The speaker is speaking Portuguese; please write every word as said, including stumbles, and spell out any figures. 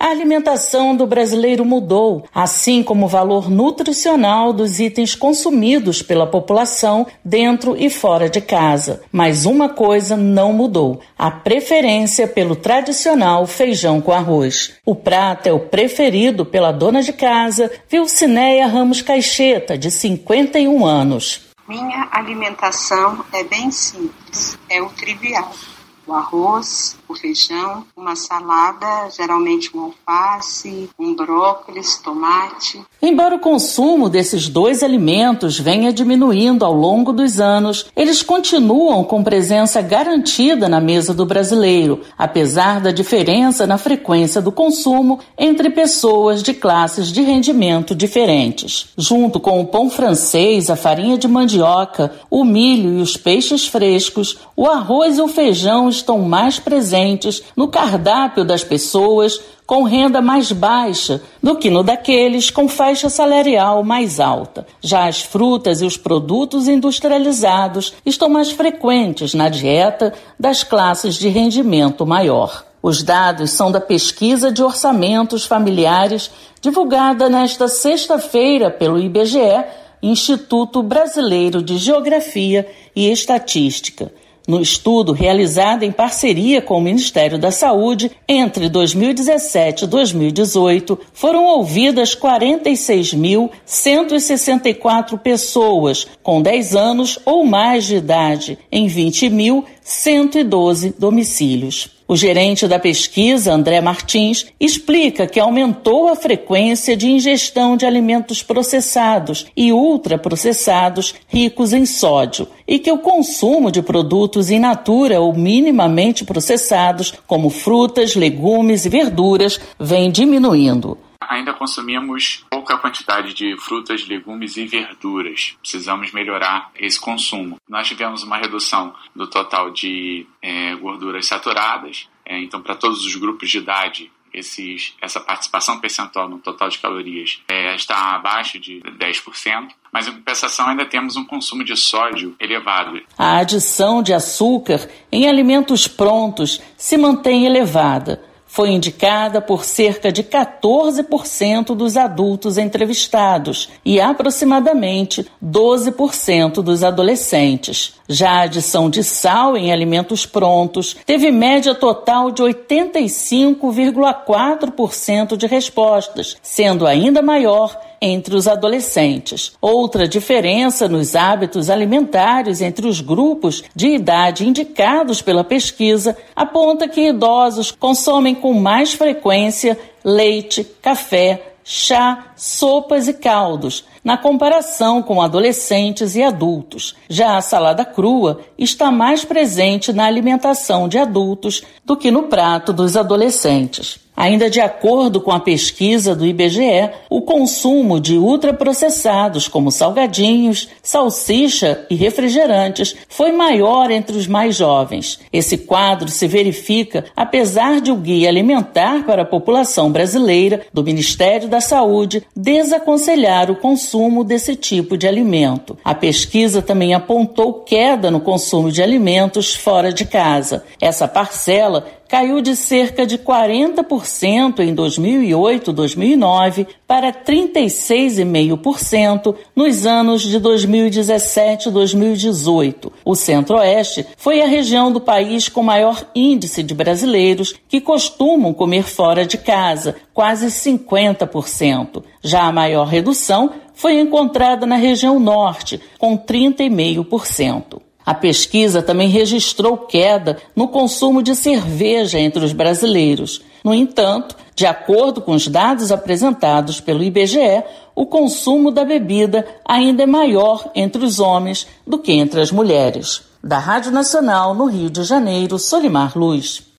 A alimentação do brasileiro mudou, assim como o valor nutricional dos itens consumidos pela população dentro e fora de casa. Mas uma coisa não mudou: a preferência pelo tradicional feijão com arroz. O prato é o preferido pela dona de casa, Vilcinéia Ramos Caixeta, de cinquenta e um anos. Minha alimentação é bem simples, é o trivial. O arroz, o feijão, uma salada, geralmente um alface, um brócolis, tomate. Embora o consumo desses dois alimentos venha diminuindo ao longo dos anos, eles continuam com presença garantida na mesa do brasileiro, apesar da diferença na frequência do consumo entre pessoas de classes de rendimento diferentes. Junto com o pão francês, a farinha de mandioca, o milho e os peixes frescos, o arroz e o feijão estão mais presentes no cardápio das pessoas com renda mais baixa do que no daqueles com faixa salarial mais alta. Já as frutas e os produtos industrializados estão mais frequentes na dieta das classes de rendimento maior. Os dados são da pesquisa de orçamentos familiares divulgada nesta sexta-feira pelo I B G E, Instituto Brasileiro de Geografia e Estatística. No estudo realizado em parceria com o Ministério da Saúde, entre dois mil e dezessete e dois mil e dezoito, foram ouvidas quarenta e seis mil cento e sessenta e quatro pessoas com dez anos ou mais de idade, em vinte mil cento e doze domicílios. O gerente da pesquisa, André Martins, explica que aumentou a frequência de ingestão de alimentos processados e ultraprocessados ricos em sódio e que o consumo de produtos in natura ou minimamente processados, como frutas, legumes e verduras, vem diminuindo. Ainda consumimos pouca quantidade de frutas, legumes e verduras. Precisamos melhorar esse consumo. Nós tivemos uma redução do total de é, gorduras saturadas. É, então, para todos os grupos de idade, esses, essa participação percentual no total de calorias é, está abaixo de dez por cento. Mas, em compensação, ainda temos um consumo de sódio elevado. A adição de açúcar em alimentos prontos se mantém elevada. Foi indicada por cerca de quatorze por cento dos adultos entrevistados e aproximadamente doze por cento dos adolescentes. Já a adição de sal em alimentos prontos teve média total de oitenta e cinco vírgula quatro por cento de respostas, sendo ainda maior entre os adolescentes. Outra diferença nos hábitos alimentares entre os grupos de idade indicados pela pesquisa aponta que idosos consomem com mais frequência leite, café, chá, sopas e caldos, na comparação com adolescentes e adultos. Já a salada crua está mais presente na alimentação de adultos do que no prato dos adolescentes. Ainda de acordo com a pesquisa do I B G E, o consumo de ultraprocessados como salgadinhos, salsicha e refrigerantes foi maior entre os mais jovens. Esse quadro se verifica apesar de o Guia Alimentar para a População Brasileira do Ministério da Saúde desaconselhar o consumo desse tipo de alimento. A pesquisa também apontou queda no consumo de alimentos fora de casa. Essa parcela caiu de cerca de quarenta por cento em dois mil e oito, dois mil e nove para trinta e seis vírgula cinco por cento nos anos de dois mil e dezessete e dois mil e dezoito. O Centro-Oeste foi a região do país com maior índice de brasileiros que costumam comer fora de casa, quase cinquenta por cento. Já a maior redução foi encontrada na região Norte, com trinta vírgula cinco por cento. A pesquisa também registrou queda no consumo de cerveja entre os brasileiros. No entanto, de acordo com os dados apresentados pelo I B G E, o consumo da bebida ainda é maior entre os homens do que entre as mulheres. Da Rádio Nacional, no Rio de Janeiro, Solimar Luz.